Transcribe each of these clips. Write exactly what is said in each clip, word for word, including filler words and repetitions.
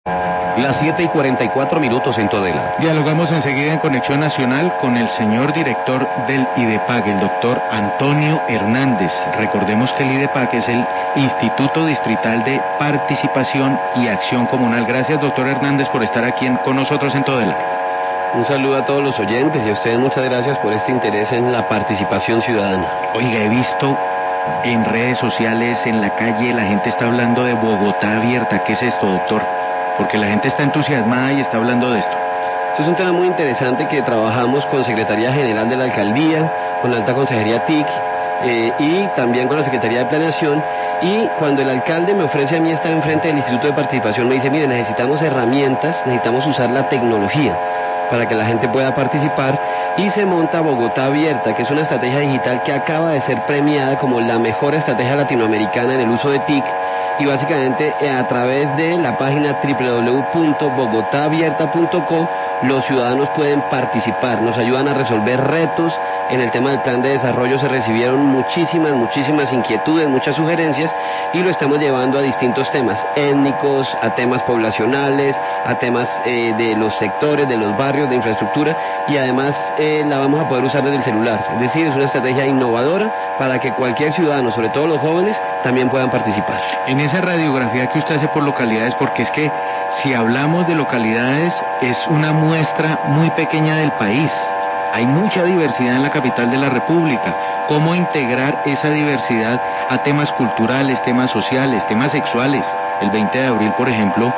Las siete y cuarenta y cuatro minutos en Todela. Dialogamos enseguida en Conexión Nacional con el señor director del IDEPAC, el doctor Antonio Hernández. Recordemos que el IDEPAC es el Instituto Distrital de Participación y Acción Comunal. Gracias, doctor Hernández, por estar aquí en, con nosotros en Todela. Un saludo a todos los oyentes y a ustedes muchas gracias por este interés en la participación ciudadana. Oiga, he visto en redes sociales, en la calle, la gente está hablando de Bogotá abierta. ¿Qué es esto, doctor? Porque la gente está entusiasmada y está hablando de esto. Esto es un tema muy interesante que trabajamos con Secretaría General de la Alcaldía, con la Alta Consejería T I C eh, y también con la Secretaría de Planeación. Y cuando el alcalde me ofrece a mí estar enfrente del Instituto de Participación, me dice, mire, necesitamos herramientas, necesitamos usar la tecnología para que la gente pueda participar, y se monta Bogotá Abierta, que es una estrategia digital que acaba de ser premiada como la mejor estrategia latinoamericana en el uso de T I C. Y básicamente eh, a través de la página doble u doble u doble u punto bogotá abierta punto co los ciudadanos pueden participar, nos ayudan a resolver retos. En el tema del plan de desarrollo se recibieron muchísimas, muchísimas inquietudes, muchas sugerencias, y lo estamos llevando a distintos temas étnicos, a temas poblacionales, a temas eh, de los sectores, de los barrios, de infraestructura, y además eh, la vamos a poder usar desde el celular. Es decir, es una estrategia innovadora para que cualquier ciudadano, sobre todo los jóvenes, también puedan participar. En esa radiografía que usted hace por localidades, porque es que si hablamos de localidades es una muestra muy pequeña del país. Hay mucha diversidad en la capital de la República. ¿Cómo integrar esa diversidad a temas culturales, temas sociales, temas sexuales? El veinte de abril, por ejemplo,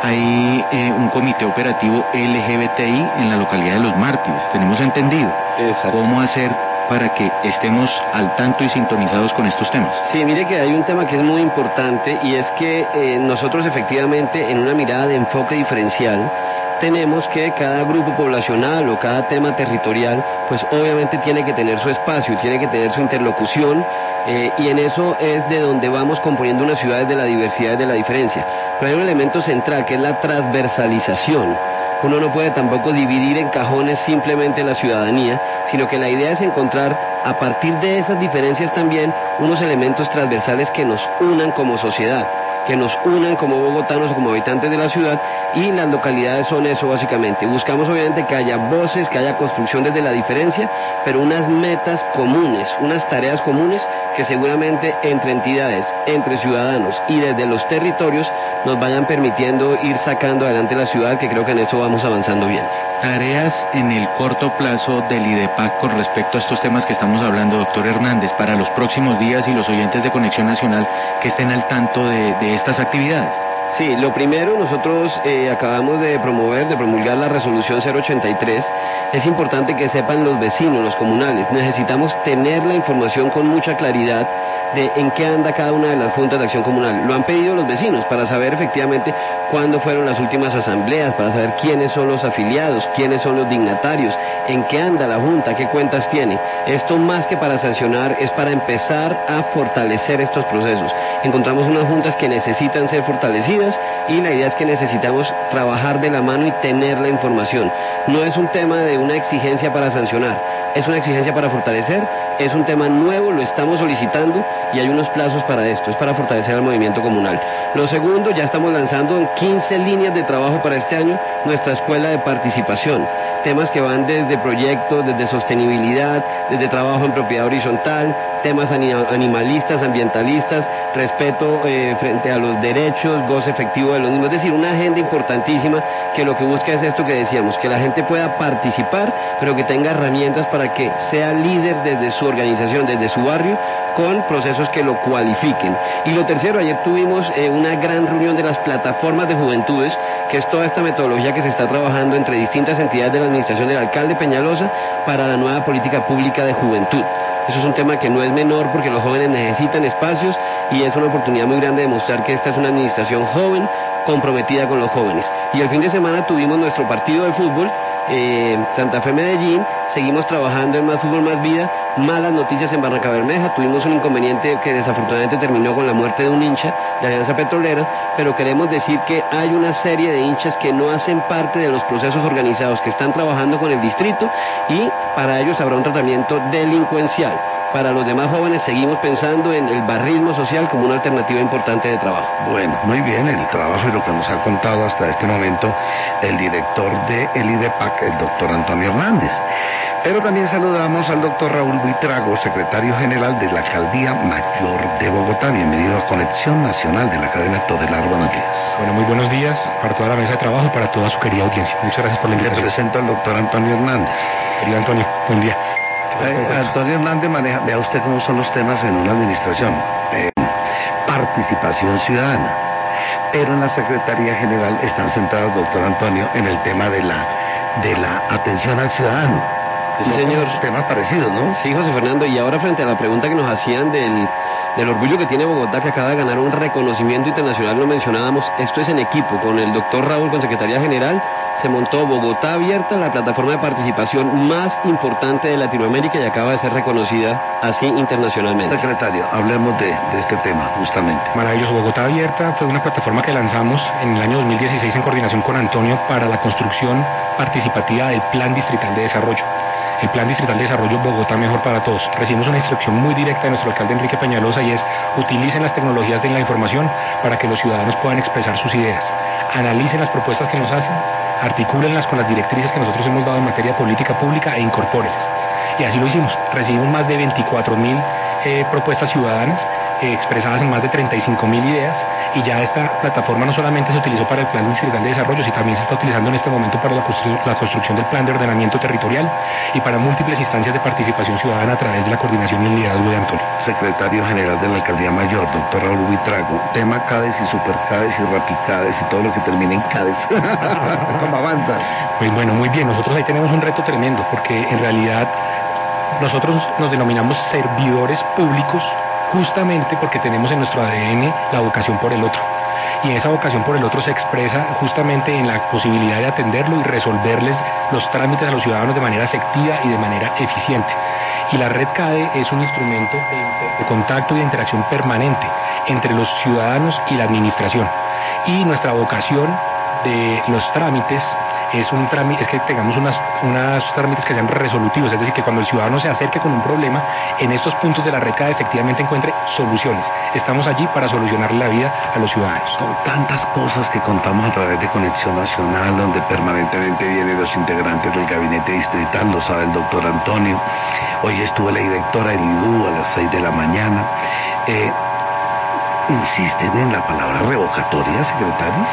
hay eh, un comité operativo L G B T I en la localidad de Los Mártires. Tenemos entendido. Exacto. ¿Cómo hacer para que estemos al tanto y sintonizados con estos temas? Sí, mire que hay un tema que es muy importante, y es que eh, nosotros efectivamente, en una mirada de enfoque diferencial, tenemos que cada grupo poblacional o cada tema territorial, pues obviamente tiene que tener su espacio, tiene que tener su interlocución, eh, y en eso es de donde vamos componiendo unas ciudades de la diversidad y de la diferencia. Pero hay un elemento central que es la transversalización. Uno no puede tampoco dividir en cajones simplemente la ciudadanía, sino que la idea es encontrar a partir de esas diferencias también unos elementos transversales que nos unan como sociedad, que nos unan como bogotanos o como habitantes de la ciudad, y las localidades son eso básicamente. Buscamos obviamente que haya voces, que haya construcción desde la diferencia, pero unas metas comunes, unas tareas comunes que seguramente entre entidades, entre ciudadanos y desde los territorios nos vayan permitiendo ir sacando adelante la ciudad, que creo que en eso vamos avanzando bien. Tareas en el corto plazo del IDEPAC con respecto a estos temas que estamos hablando, doctor Hernández, para los próximos días, y los oyentes de Conexión Nacional que estén al tanto de, de estas actividades. Sí, lo primero, nosotros eh, acabamos de promover, de promulgar la resolución cero ochenta y tres. Es importante que sepan los vecinos, los comunales. Necesitamos tener la información con mucha claridad de en qué anda cada una de las juntas de acción comunal. Lo han pedido los vecinos para saber efectivamente cuándo fueron las últimas asambleas, para saber quiénes son los afiliados, quiénes son los dignatarios, en qué anda la junta, qué cuentas tiene. Esto, más que para sancionar, es para empezar a fortalecer estos procesos. Encontramos unas juntas que necesitan ser fortalecidas, y la idea es que necesitamos trabajar de la mano y tener la información. No es un tema de una exigencia para sancionar, es una exigencia para fortalecer. Es un tema nuevo, lo estamos solicitando y hay unos plazos para esto, es para fortalecer al movimiento comunal. Lo segundo, ya estamos lanzando en quince líneas de trabajo para este año nuestra escuela de participación. Temas que van desde proyectos, desde sostenibilidad, desde trabajo en propiedad horizontal, temas animalistas, ambientalistas, respeto eh, frente a los derechos, goce efectivo de los mismos. Es decir, una agenda importantísima que lo que busca es esto que decíamos, que la gente pueda participar, pero que tenga herramientas para que sea líder desde su organización, desde su barrio, con procesos que lo cualifiquen. Y lo tercero, ayer tuvimos eh, una gran reunión de las plataformas de juventudes, que es toda esta metodología que se está trabajando entre distintas entidades de la administración del alcalde Peñalosa para la nueva política pública de juventud. Eso es un tema que no es menor, porque los jóvenes necesitan espacios y es una oportunidad muy grande de mostrar que esta es una administración joven, comprometida con los jóvenes. Y el fin de semana tuvimos nuestro partido de fútbol, eh, Santa Fe Medellín. Seguimos trabajando en Más Fútbol Más Vida. Malas noticias en Barranca Bermeja, tuvimos un inconveniente que desafortunadamente terminó con la muerte de un hincha de Alianza Petrolera, pero queremos decir que hay una serie de hinchas que no hacen parte de los procesos organizados, que están trabajando con el distrito, y para ellos habrá un tratamiento delincuencial. para los demás jóvenes seguimos pensando en el barrismo social como una alternativa importante de trabajo. Bueno, muy bien, el trabajo y lo que nos ha contado hasta este momento el director de el IDEPAC, el doctor Antonio Hernández. Pero también saludamos al doctor Raúl Buitrago, secretario general de la Alcaldía Mayor de Bogotá. Bienvenido a Conexión Nacional de la cadena Todelar. Buenos días. Bueno, muy buenos días para toda la mesa de trabajo y para toda su querida audiencia. Muchas gracias por la invitación. Le presento al doctor Antonio Hernández. Querido Antonio, buen día. Eh, Antonio Hernández maneja, vea usted cómo son los temas en una administración. Eh, participación ciudadana. Pero en la Secretaría General están centrados, doctor Antonio, en el tema de la, de la atención al ciudadano. Sí, señor. Temas parecidos, ¿no? Sí, José Fernando, y ahora frente a la pregunta que nos hacían del, del orgullo que tiene Bogotá, que acaba de ganar un reconocimiento internacional, lo mencionábamos, esto es en equipo, con el doctor Raúl, con Secretaría General, se montó Bogotá Abierta, la plataforma de participación más importante de Latinoamérica y acaba de ser reconocida así internacionalmente. Secretario, hablemos de, de este tema, justamente. Maravilloso. Bogotá Abierta fue una plataforma que lanzamos en el año dos mil dieciséis en coordinación con Antonio para la construcción participativa del Plan Distrital de Desarrollo. El Plan Distrital de Desarrollo Bogotá Mejor para Todos. Recibimos una instrucción muy directa de nuestro alcalde Enrique Peñalosa y es: utilicen las tecnologías de la información para que los ciudadanos puedan expresar sus ideas. Analicen las propuestas que nos hacen, articúlenlas con las directrices que nosotros hemos dado en materia de política pública e incorpórenlas. Y así lo hicimos. Recibimos más de veinticuatro mil eh, propuestas ciudadanas eh, expresadas en más de treinta y cinco mil ideas, y ya esta plataforma no solamente se utilizó para el Plan Distrital de Desarrollo, sino también se está utilizando en este momento para la, constru la construcción del Plan de Ordenamiento Territorial y para múltiples instancias de participación ciudadana a través de la coordinación y el liderazgo de Antonio. Secretario General de la Alcaldía Mayor, doctor Raúl Buitrago, tema CADES y SuperCADES y RapidCADES y todo lo que termine en CADES. ¿Cómo avanza? Pues bueno, muy bien, nosotros ahí tenemos un reto tremendo, porque en realidad nosotros nos denominamos servidores públicos justamente porque tenemos en nuestro A D N la vocación por el otro. Y esa vocación por el otro se expresa justamente en la posibilidad de atenderlo y resolverles los trámites a los ciudadanos de manera efectiva y de manera eficiente. Y la red CADE es un instrumento de, de contacto y de interacción permanente entre los ciudadanos y la administración. Y nuestra vocación de los trámites es un trámite, es que tengamos unas, unas trámites que sean resolutivos, es decir, que cuando el ciudadano se acerque con un problema, en estos puntos de la red CADE efectivamente encuentre soluciones. Estamos allí para solucionarle la vida a los ciudadanos. Con tantas cosas que contamos a través de Conexión Nacional, donde permanentemente vienen los integrantes del gabinete distrital, lo sabe el doctor Antonio. Hoy estuvo la directora del I D U a las seis de la mañana. Eh, ¿Insisten en la palabra revocatoria, secretario?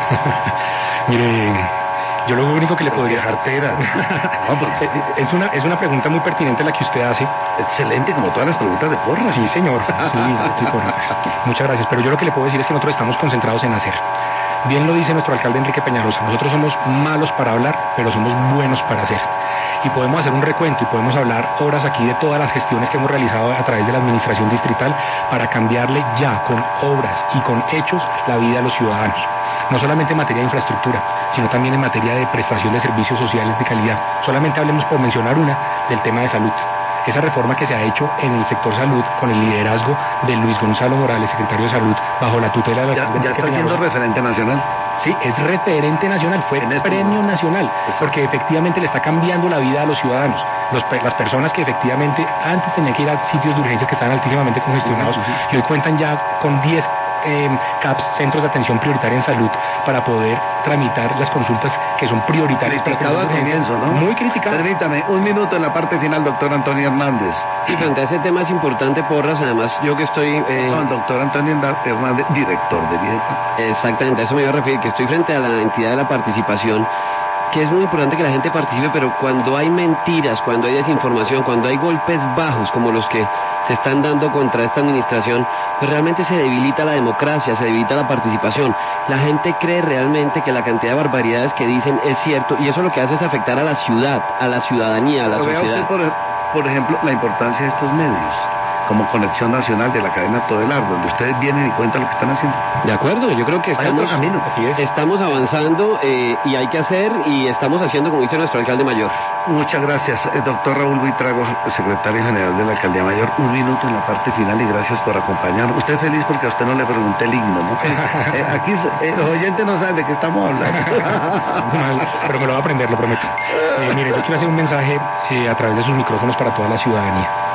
Mire, yo lo único que le podría... Cartera. No, pues... es, una, es una pregunta muy pertinente la que usted hace. Excelente, como todas las preguntas de Porras. Sí, señor. Sí, sí, Porras. Muchas gracias. Pero yo lo que le puedo decir es que nosotros estamos concentrados en hacer. Bien lo dice nuestro alcalde Enrique Peñalosa. Nosotros somos malos para hablar, pero somos buenos para hacer. Y podemos hacer un recuento y podemos hablar horas aquí de todas las gestiones que hemos realizado a través de la administración distrital para cambiarle ya con obras y con hechos la vida a los ciudadanos. No solamente en materia de infraestructura, sino también en materia de prestación de servicios sociales de calidad. Solamente hablemos, por mencionar una, del tema de salud. Esa reforma que se ha hecho en el sector salud con el liderazgo de Luis Gonzalo Morales, secretario de Salud, bajo la tutela de la... Ya, ya está siendo referente nacional. Sí, es referente nacional, fue este premio momento. nacional, Exacto. Porque efectivamente le está cambiando la vida a los ciudadanos. Los, las personas que efectivamente antes tenían que ir a sitios de urgencias que estaban altísimamente congestionados, uh-huh, uh-huh. y hoy cuentan ya con diez eh, C A Ps, Centros de Atención Prioritaria en Salud, para poder tramitar las consultas que son prioritarias. Criticado al comienzo, ¿no? Muy criticado. Permítame, un minuto en la parte final, doctor Antonio Hernández. Sí, frente a ese tema es importante, Porras, además yo que estoy... Eh... No, doctor Antonio Hernández, director de IDEPAC. Exactamente, a eso me iba a referir, que estoy frente a la entidad de la participación, que es muy importante que la gente participe, pero cuando hay mentiras, cuando hay desinformación, cuando hay golpes bajos como los que se están dando contra esta administración, pues realmente se debilita la democracia, se debilita la participación. La gente cree realmente que la cantidad de barbaridades que dicen es cierto, y eso lo que hace es afectar a la ciudad, a la ciudadanía, a la pero sociedad. Vea usted, por, por ejemplo, la importancia de estos medios, como Conexión Nacional de la cadena Todelar, donde ustedes vienen y cuentan lo que están haciendo. De acuerdo, yo creo que estamos, hay otro camino. Así es. Estamos avanzando eh, y hay que hacer, y estamos haciendo, como dice nuestro alcalde mayor. Muchas gracias, eh, doctor Raúl Buitrago, secretario general de la Alcaldía Mayor. Un minuto en la parte final y gracias por acompañarnos. Usted feliz porque a usted no le pregunté el himno, ¿no? eh, aquí eh, los oyentes no saben de qué estamos hablando. Mal, pero me lo voy a aprender, lo prometo. Eh, mire, yo quiero hacer un mensaje eh, a través de sus micrófonos para toda la ciudadanía.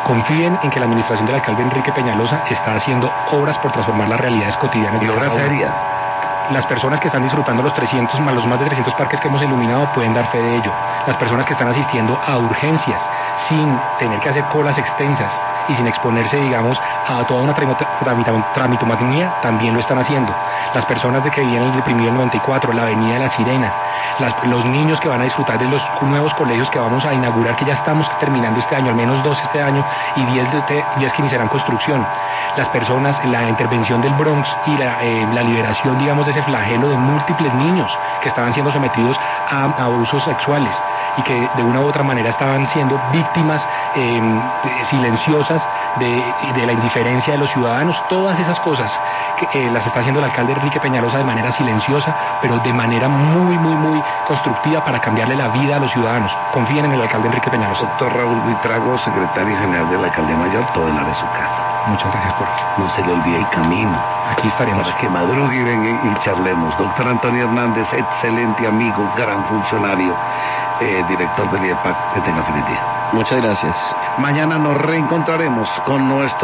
Confíen en que la administración del alcalde Enrique Peñalosa está haciendo obras por transformar las realidades cotidianas. Y de obras cada uno. serias. Las personas que están disfrutando los trescientos, más los más de trescientos parques que hemos iluminado pueden dar fe de ello. Las personas que están asistiendo a urgencias sin tener que hacer colas extensas y sin exponerse, digamos, a toda una tramitomanía, también lo están haciendo. Las personas de que vivían en el deprimido del noventa y cuatro, la Avenida de la Sirena, las, los niños que van a disfrutar de los nuevos colegios que vamos a inaugurar, que ya estamos terminando este año, al menos dos este año, y diez, diez que iniciarán construcción. Las personas, la intervención del Bronx y la, eh, la liberación, digamos, de ese flagelo de múltiples niños que estaban siendo sometidos a, a abusos sexuales y que de una u otra manera estaban siendo víctimas eh, silenciosas de, de la indiferencia de los ciudadanos. Todas esas cosas que eh, las está haciendo el alcalde Enrique Peñalosa de manera silenciosa, pero de manera muy, muy, muy constructiva para cambiarle la vida a los ciudadanos. Confíen en el alcalde Enrique Peñalosa. Doctor Raúl Buitrago, secretario general de la Alcaldía Mayor, todo el área de su casa. Muchas gracias por... No se le olvide el camino. Aquí estaremos. Para que madrugue y ven y, y charlemos. Doctor Antonio Hernández, excelente amigo, gran funcionario, eh, director del I E P A C. Que tenga feliz día. Muchas gracias. Mañana nos reencontraremos con nuestro